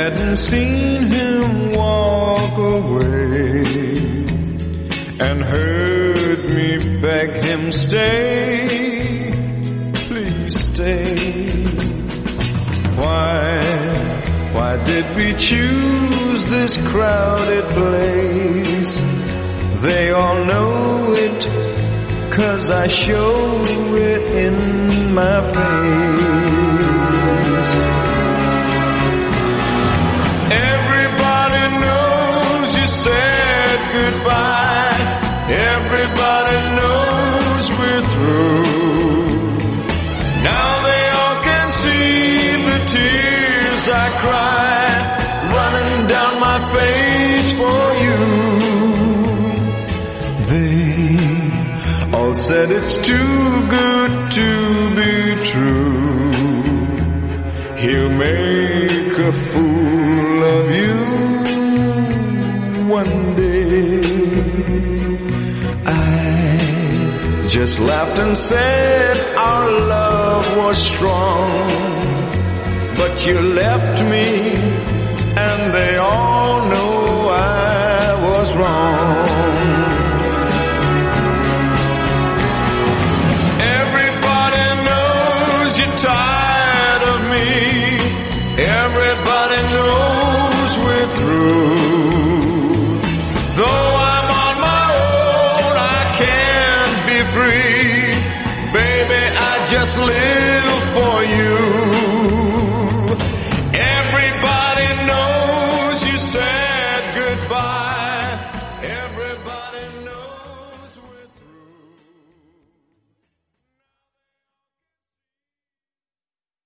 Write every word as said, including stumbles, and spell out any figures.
hadn't seen him walk away and heard me beg him, stay, please stay. Why, why did we choose this crowded place? They all know it, 'cause I show it in my face. Everybody knows you said goodbye. Everybody knows we're through. Now they all can see the tears I cry running down my face for you. They all said it's too good to be true. He'll make a fool of you one day. I just laughed and said our love was strong, but you left me, and they all know I was wrong. Everybody knows you're tired of me. Everybody knows we're through. Though I'm on my own, I can't be free. Baby, I just live for you.